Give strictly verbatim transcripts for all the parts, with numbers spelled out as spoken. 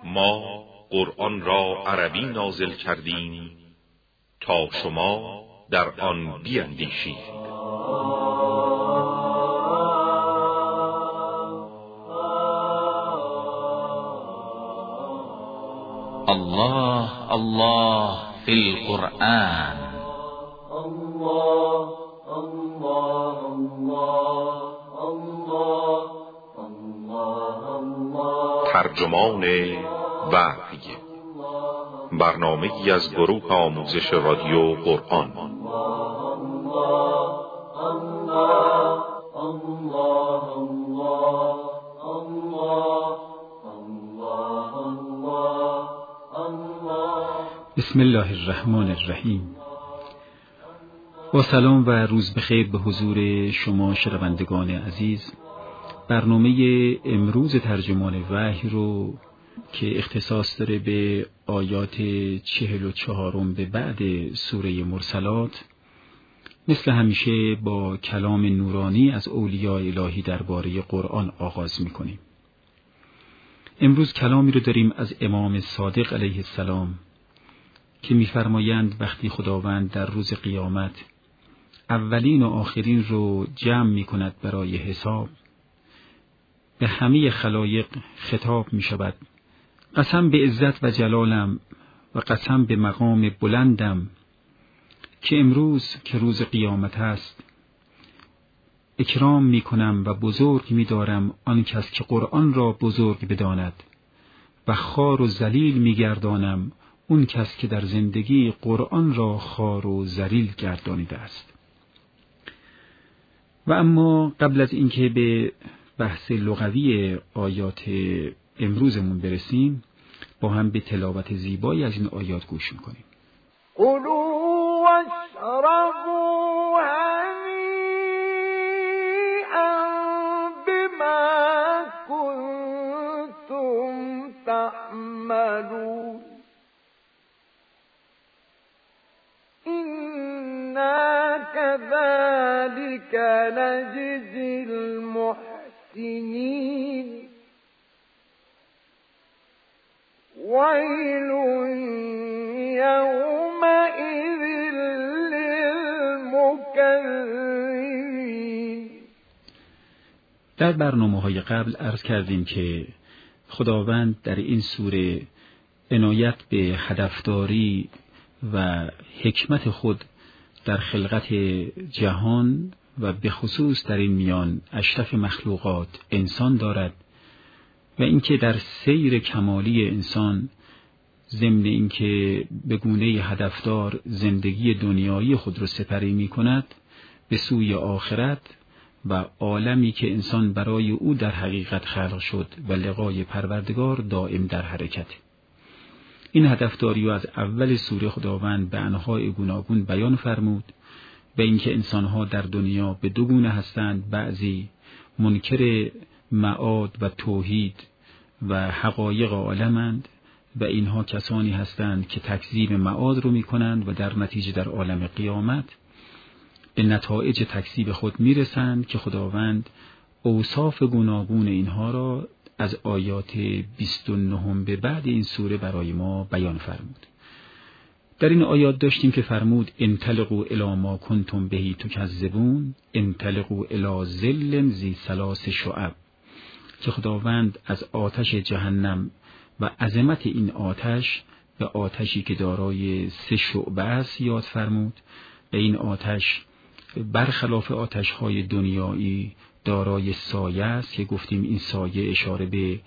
ما قرآن را عربی نازل کردیم تا شما در آن بیندیشید. الله الله فی القرآن. الله الله الله الله الله. ترجمان وحی، برنامه‌ای از گروه آموزش رادیو قرآن. بسم الله الرحمن الرحیم. با سلام و روز بخیر به حضور شما شنوندگان عزیز. برنامه امروز ترجمان وحی رو که اختصاص داره به آیات چهل و چهارم به بعد سوره مرسلات، مثل همیشه با کلام نورانی از اولیاء الهی درباره قرآن آغاز میکنیم. امروز کلامی رو داریم از امام صادق علیه السلام که میفرمایند وقتی خداوند در روز قیامت اولین و آخرین رو جمع میکند برای حساب، به همه خلایق خطاب میشود: قسم به عزت و جلالم و قسم به مقام بلندم که امروز که روز قیامت است اکرام میکنم و بزرگ میدارم آن کس که قرآن را بزرگ بداند و خوار و ذلیل میگردانم اون کس که در زندگی قرآن را خوار و ذلیل گردانیده است. و اما قبل از اینکه به بحث لغوی آیات امروزمون برسیم، با هم به تلاوت زیبایی از این آیات گوش میکنیم. کلوا واشربوا هنیئا بما کنتم تعملون إنا كذلك نجزي المحسنين ويل يومئذ للمكذبين. در برنامه‌های قبل عرض کردیم که خداوند در این سوره عنایت به هدفداری و حکمت خود در خلقت جهان و به خصوص در این میان اشرف مخلوقات انسان دارد و اینکه در سیر کمالی انسان ضمن اینکه به گونه هدفدار زندگی دنیایی خود را سپری می کند به سوی آخرت و عالمی که انسان برای او در حقیقت خلق شد و لقای پروردگار دائم در حرکت. این هدفداری رو از اول سوره خداوند به انواع گوناگون بیان فرمود و اینکه انسانها در دنیا به دو گونه هستند: بعضی منکر معاد و توحید و حقایق عالمند و اینها کسانی هستند که تکذیب معاد رو میکنند و در نتیجه در عالم قیامت به نتایج تکذیب خود میرسند که خداوند اوصاف گوناگون اینها را از آیات بیست و نه به بعد این سوره برای ما بیان فرمود. در این آیات داشتیم که فرمود: انطلقوا الی ما کنتم به تکذبون انطلقوا الی ظل ذی ثلاث شعب، که خداوند از آتش جهنم و عظمت این آتش به آتشی که دارای سه شعبه است یاد فرمود و این آتش برخلاف آتش‌های دنیایی دارای سایه است که گفتیم این سایه اشاره به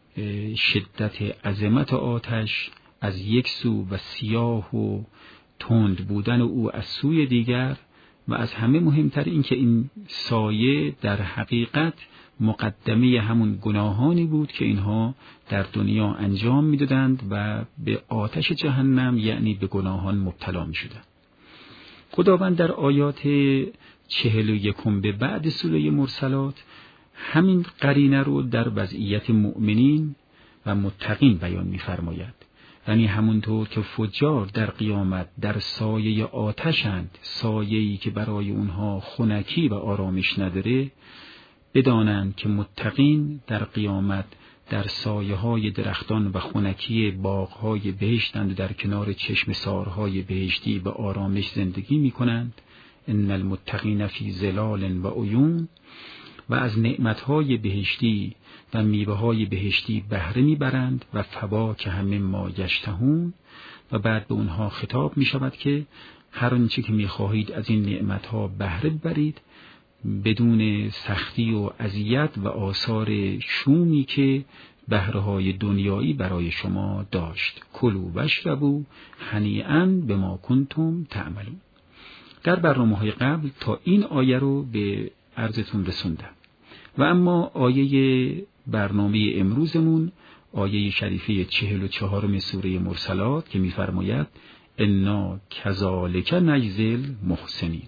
شدت عظمت آتش از یک سو و سیاه و تند بودن او از سوی دیگر، و از همه مهمتر این که این سایه در حقیقت مقدمه همون گناهانی بود که اینها در دنیا انجام میدادند و به آتش جهنم یعنی به گناهان مبتلا می شدند. خداوند در آیات چهل و یکم به بعد سوره مرسلات همین قرینه رو در وضعیت مؤمنین و متقین بیان می‌فرماید. یعنی همونطور که فجار در قیامت در سایه آتشند، سایه‌ای که برای اونها خنکی و آرامش نداره، بدانند که متقین در قیامت در سایه های درختان و خنکی باغ های بهشتند و در کنار چشم سارهای بهشتی به آرامش زندگی می کنند. ان المتقین فی ظلال و عیون، و از نعمتهای بهشتی و میوه‌های بهشتی بهره میبرند و فواکه مما یشتهون، و بعد به اونها خطاب می شود که هر آنچه که می‌خواهید از این نعمتها بهره ببرید بدون سختی و اذیت و آثار شومی که بهره‌های دنیایی برای شما داشت. کلوا واشربوا هنیئا بما کنتم تعملون. در برنامه‌های قبل تا این آیه رو به عرضتون رسوندم و اما آیه برنامه امروزمون آیه شریفه چهل و چهارم سوره مرسلات که می‌فرماید انا کذالک نجزی المحسنین،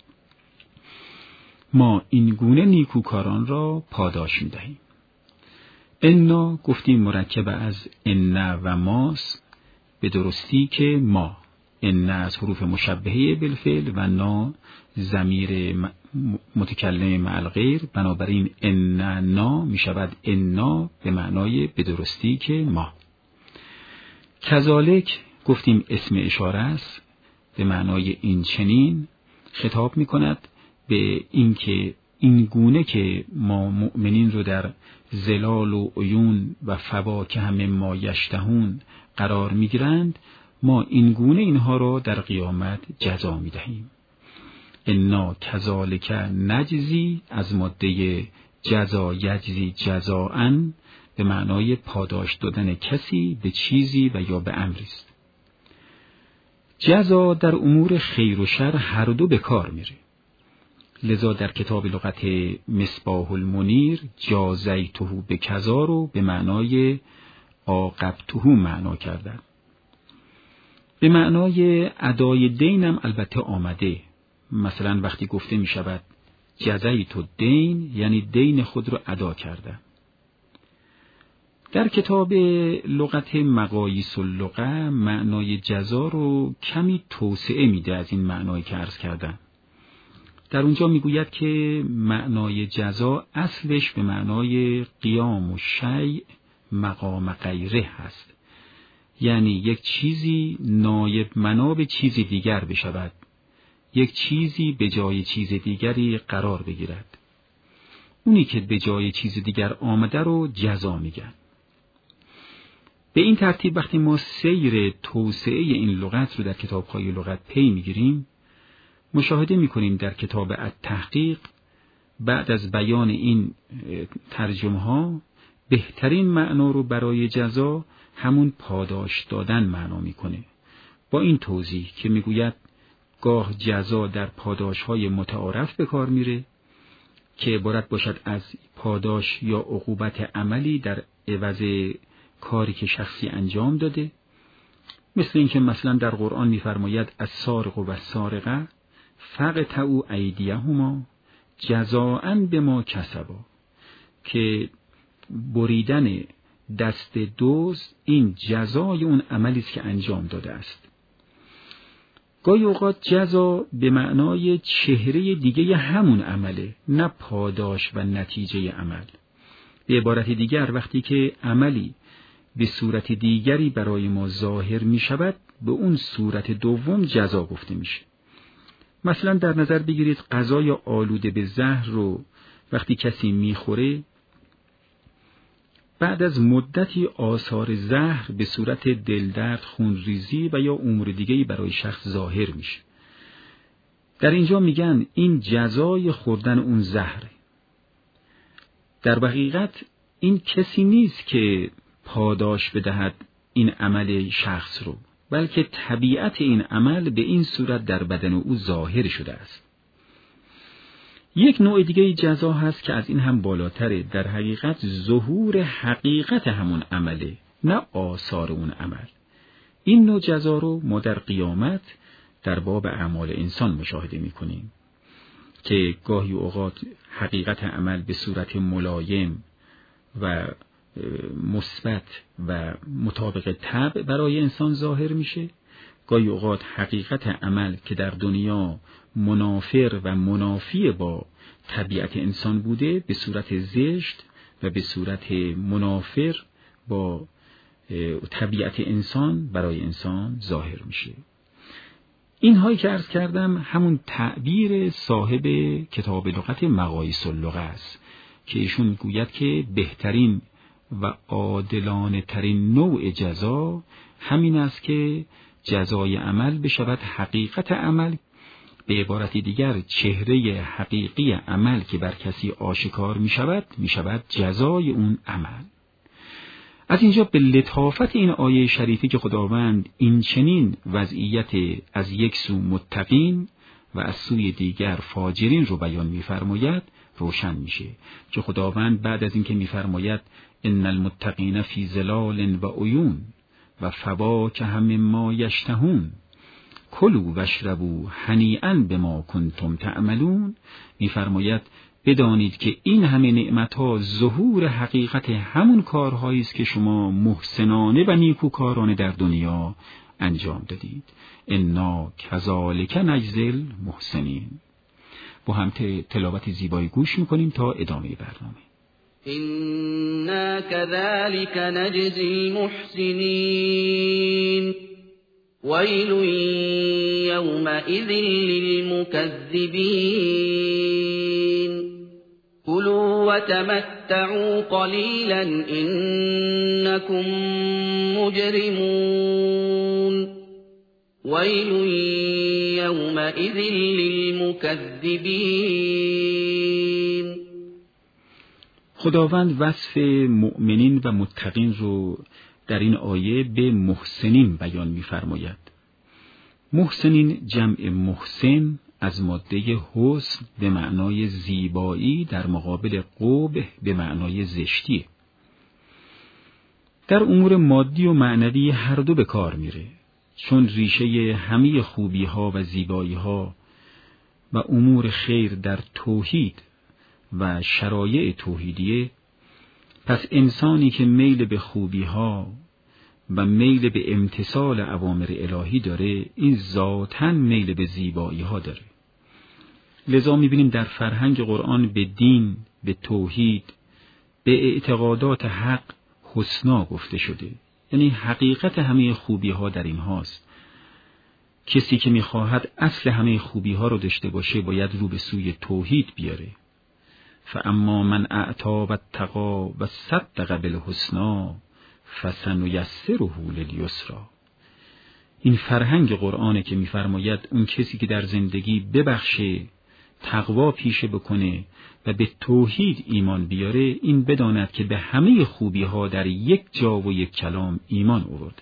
ما این گونه نیکوکاران را پاداش می‌دهیم. انا گفتیم مرکب از ان و ماست، به درستی که ما، ان از حروف مشبهه بالفعل و نا ضمیر متکلم مع الغیر، بنابراین ان نا می شود انا به معنای به درستی که ما. کذالک گفتیم اسم اشاره است به معنای این چنین، خطاب می کند به این که این گونه که ما مؤمنین رو در ظلال و عیون و فواکه مما یشتهون قرار می گیرند، ما این گونه اینها را در قیامت جزا می دهیم. انا کذالک نجزی از ماده جزا یجزی جزاءً به معنای پاداش دادن کسی به چیزی و یا به امری است. جزا در امور خیر و شر هر دو به کار میره، لذا در کتاب لغت مصباح المنیر جازیته به کذا رو به معنای عاقبته معنا کردن. به معنای ادای دینم البته آمده، مثلا وقتی گفته می شود جزیت الدین یعنی دین خود را ادا کرده. در کتاب لغت مقاییس اللغه معنای جزا رو کمی توسعه میده از این معنایی که عرض کردم. در اونجا میگوید که معنای جزا اصلش به معنای قیام و شیء مقام غیره هست، یعنی یک چیزی نایب مناب چیزی دیگر بشود، یک چیزی به جای چیز دیگری قرار بگیرد. اونی که به جای چیز دیگر آمده رو جزا میگن. به این ترتیب وقتی ما سیر توسعه این لغت رو در کتاب‌های لغت پی میگیریم، مشاهده میکنیم در کتاب التحقیق بعد از بیان این ترجمه ها بهترین معنا رو برای جزا همون پاداش دادن معنا میکنه، با این توضیح که میگوید گاه جزا در پاداش های متعارف به کار میره که عبارت باشد از پاداش یا عقوبت عملی در عوض کاری که شخصی انجام داده، مثل اینکه مثلا در قرآن میفرماید السارق و السارقه فاقطعوا ایدیهما جزاء بما کسبا، که بریدن دست دزد این جزای اون عملی است که انجام داده است. گاهی اوقات جزا به معنای چهره دیگه همون عمله، نه پاداش و نتیجه عمل. به عبارت دیگر وقتی که عملی به صورت دیگری برای ما ظاهر می شود به اون صورت دوم جزا گفته میشه. مثلا در نظر بگیرید غذای آلوده به زهر رو وقتی کسی میخوره، بعد از مدتی آثار زهر به صورت دلدرد، خونریزی و یا امور دیگه‌ای برای شخص ظاهر میشه. در اینجا میگن این جزای خوردن اون زهره. در حقیقت این کسی نیست که پاداش بدهد این عمل شخص رو، بلکه طبیعت این عمل به این صورت در بدن او ظاهر شده است. یک نوع دیگه جزا هست که از این هم بالاتره، در حقیقت ظهور حقیقت همون عمله، نه آثار اون عمل. این نوع جزا رو ما در قیامت در باب اعمال انسان مشاهده می‌کنیم که گاهی اوقات حقیقت عمل به صورت ملایم و مثبت و مطابق طبع برای انسان ظاهر میشه، گاهی اوقات حقیقت عمل که در دنیا منافر و منافی با طبیعت انسان بوده به صورت زشت و به صورت منافر با طبیعت انسان برای انسان ظاهر میشه. این هایی که عرض کردم همون تعبیر صاحب کتاب لغت مقاییس اللغه است که ایشون گوید که بهترین و عادلانه ترین نوع جزا همین است که جزای عمل بشود حقیقت عمل، به عبارت دیگر چهره حقیقی عمل که بر کسی آشکار می شود می شود جزای اون عمل. از اینجا به لطافت این آیه شریفی که خداوند این چنین وضعیت از یک سو متقین و از سوی دیگر فاجرین رو بیان می‌فرماید روشن میشه که خداوند بعد از اینکه می‌فرماید ان المتقین فی ظلال و عیون و فواکه مما یشتهون کلوا واشربوا هنیئا بما کنتم تعملون، می‌فرماید بدانید که این همه نعمت‌ها ظهور حقیقت همون کارهایی است که شما محسنانه و نیکوکارانه در دنیا انجام دادید. انا کذالک نجزی المحسنین. با هم تلاوت زیبایی گوش می‌کنیم تا ادامه برنامه. انا كذلك نجزي المحسنين ويل يومئذ للمكذبين كلوا وتمتعوا قليلا إنكم مجرمون ويل يومئذ للمكذبين. خداوند وصف مؤمنین و متقین رو در این آیه به محسنین بیان می‌فرماید. محسنین جمع محسن از ماده حسن به معنای زیبایی در مقابل قبح به معنای زشتی. در امور مادی و معنوی هر دو به کار میره، چون ریشه همه خوبی ها و زیبایی ها و امور خیر در توحید و شرایع توحیدیه. پس انسانی که میل به خوبی ها و میل به امتثال اوامر الهی داره، این ذاتاً میل به زیبایی ها داره. لذا میبینیم در فرهنگ قرآن به دین، به توحید، به اعتقادات حق حسنا گفته شده. یعنی حقیقت همه خوبی ها در این هاست. کسی که میخواهد اصل همه خوبی ها رو داشته باشه باید رو به سوی توحید بیاره. فاما من اعطا واتقی و صدق بالحسنی فسنیسره لیسری. این فرهنگ قرآنه که میفرماید اون کسی که در زندگی ببخشه، تقوا پیشه بکنه و به توحید ایمان بیاره، این بداند که به همه خوبی ها در یک جا و یک کلام ایمان آورده.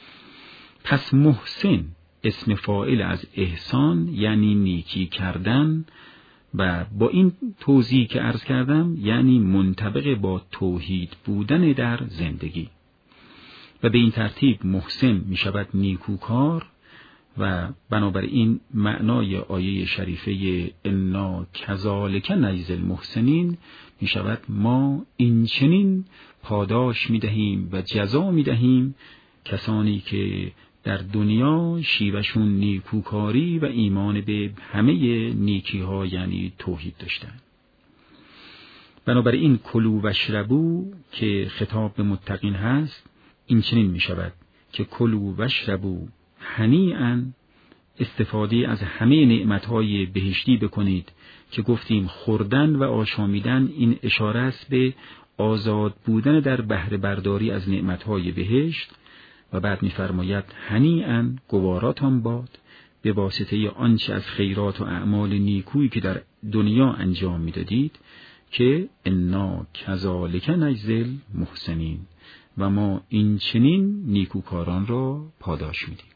پس محسن اسم فاعل از احسان یعنی نیکی کردن و با این توضیح که عرض کردم یعنی منطبق با توحید بودن در زندگی. و به این ترتیب محسن می شود نیکوکار و بنابراین معنای آیه شریفه انا کذالک نجزی المحسنین می شود ما این چنین پاداش می دهیم و جزا می دهیم کسانی که در دنیا شیوهشون نیکوکاری و ایمان به همه نیکی ها یعنی توحید داشتن. بنابراین کلوا واشربوا که خطاب به متقین هست این چنین می شود که کلوا واشربوا هنیئا، استفاده از همه نعمتهای بهشتی بکنید که گفتیم خوردن و آشامیدن این اشاره است به آزاد بودن در بهره برداری از نعمتهای بهشت. و بعد می‌فرماید هنیئا گواراتان باد به واسطه آنچه از خیرات و اعمال نیکویی که در دنیا انجام می‌دادید که انا کذالک نجزی المحسنین و ما این چنین نیکوکاران را پاداش میدیم.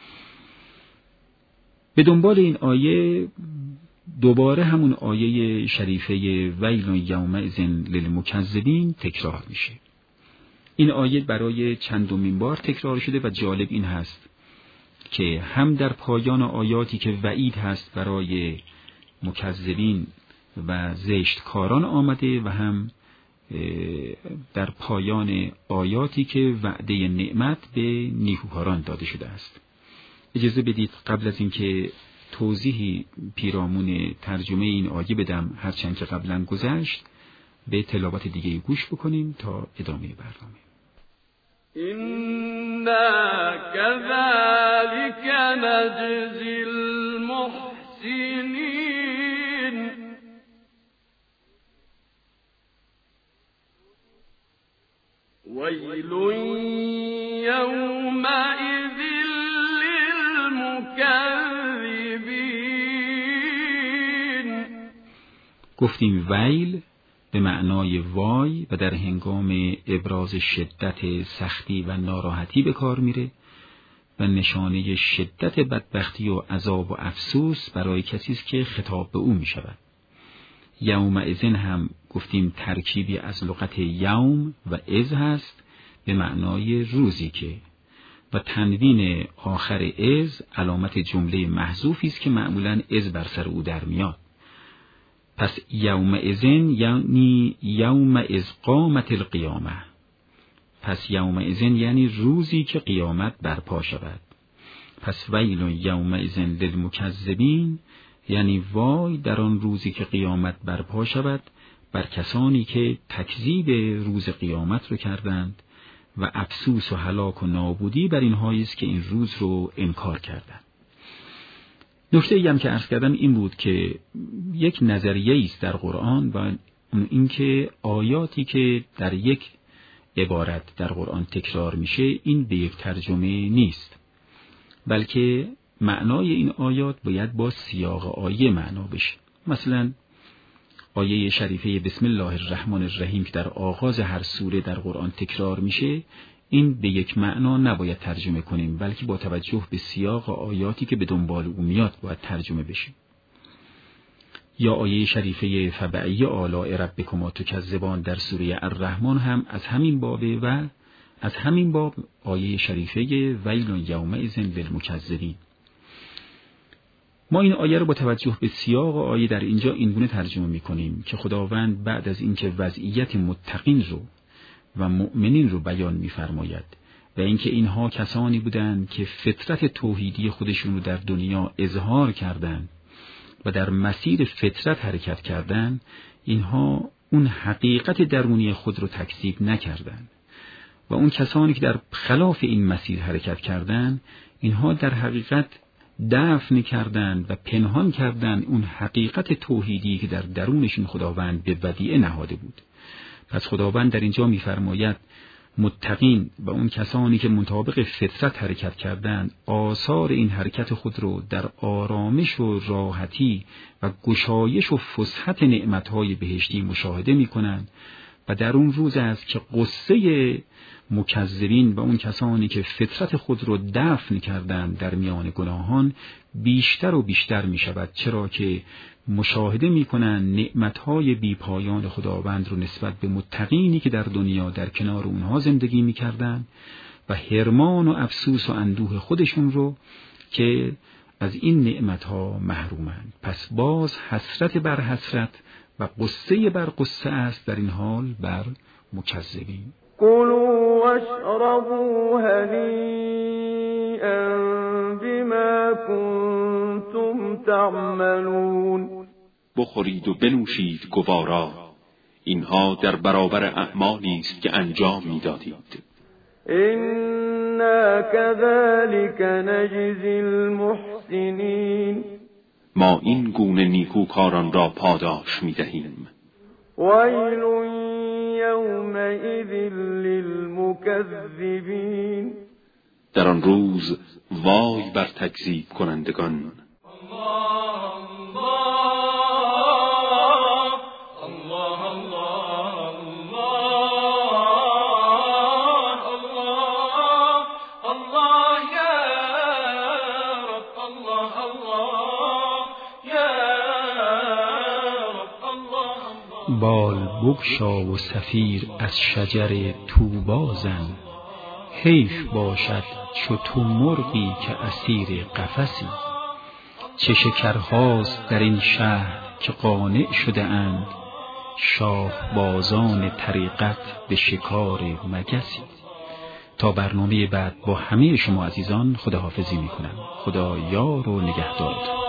به دنبال این آیه دوباره همون آیه شریفه ویل یومئذ للمکذبین تکرار میشه. این آیه برای چندمین بار تکرار شده و جالب این هست که هم در پایان آیاتی که وعید هست برای مکذبین و زشتکاران آمده و هم در پایان آیاتی که وعده نعمت به نیکوکاران داده شده است. اجازه بدید قبل از اینکه توضیحی پیرامون ترجمه این آیه بدم، هرچند که قبلا گذشت، به تلاوت دیگه گوش بکنیم تا ادامه برنامه. إنا كذلك نجزي المحسنين ويل يومئذ للمكذبين. گفتیم ویل به معنای وای و در هنگام ابراز شدت سختی و ناراحتی به کار میره و نشانه شدت بدبختی و عذاب و افسوس برای کسی است که خطاب به او می شود. یومئذ هم گفتیم ترکیبی از لغت یوم و اذ هست به معنای روزی که، و تنوین آخر اذ علامت جمله محذوفی است که معمولاً اذ بر سر او در میاد. پس یومئذن یعنی یوم اذ قامت القیامه، پس یومئذن یعنی روزی که قیامت برپا شود. پس ویل یومئذن للمکذبین یعنی وای در آن روزی که قیامت برپا شود بر کسانی که تکذیب روز قیامت رو کردند و افسوس و هلاک و نابودی بر اینهایی است که این روز رو انکار کردند. نکته ای هم که عرض کردم این بود که یک نظریه است در قرآن و این که آیاتی که در یک عبارت در قرآن تکرار میشه این به یک ترجمه نیست، بلکه معنای این آیات باید با سیاق آیه معنا بشه. مثلا آیه شریفه بسم الله الرحمن الرحیم که در آغاز هر سوره در قرآن تکرار میشه این به یک معنا نباید ترجمه کنیم، بلکه با توجه به سیاق آیاتی که به دنبال او میاد باید ترجمه بشه. یا آیه شریفه فبأی آلاء ربکما تکذبان در سوره الرحمن هم از همین بابه و از همین باب آیه شریفه ویل یومئذ للمکذبین. ما این آیه رو با توجه به سیاق آیه در اینجا اینگونه ترجمه میکنیم که خداوند بعد از اینکه وضعیت متقین رو و مؤمنین رو بیان می‌فرماید و اینکه اینها کسانی بودند که فطرت توحیدی خودشون رو در دنیا اظهار کردند و در مسیر فطرت حرکت کردند، اینها اون حقیقت درونی خود رو تکذیب نکردند و اون کسانی که در خلاف این مسیر حرکت کردند اینها در حقیقت دفن کردند و پنهان کردند اون حقیقت توحیدی که در درونشون خداوند به ودیعه نهاده بود. پس خداوند در اینجا می‌فرماید متقین و اون کسانی که مطابق فطرت حرکت کردند آثار این حرکت خود رو در آرامش و راحتی و گشایش و فسحت نعمت‌های بهشتی مشاهده می‌کنند و در اون روز است که قصه مکذبین و اون کسانی که فطرت خود رو دفن کردند در میان گناهان بیشتر و بیشتر می شود، چرا که مشاهده می کنند نعمتهای بی پایان خداوند رو نسبت به متقینی که در دنیا در کنار اونها زندگی می کردند و حرمان و افسوس و اندوه خودشون رو که از این نعمتها محرومند. پس باز حسرت بر حسرت و قصه بر قصه است در این حال بر مکذبین. كلوا واشربوا هنيئا بما كنتم تعملون. بخورید و بنوشید گوارا، اینها در برابر اعمالی است که انجام میدادید. إنا كذلك نجزي المحسنين. ما این گونه نیکوکاران را پاداش میدهیم. ويل يومئذ للمكذبين. در آن روز وای بر تکذیب کنندگان. بال بگشا و صفیر از شجر طوبی زن، حیف باشد چو تو مرغی که اسیر قفسی. چه شکرهاست در این شهر که قانع شده اند، شاه بازان طریقت به شکار مگسی. تا برنامه بعد با همه شما عزیزان خداحافظی میکنم. خدا یار و نگهدار.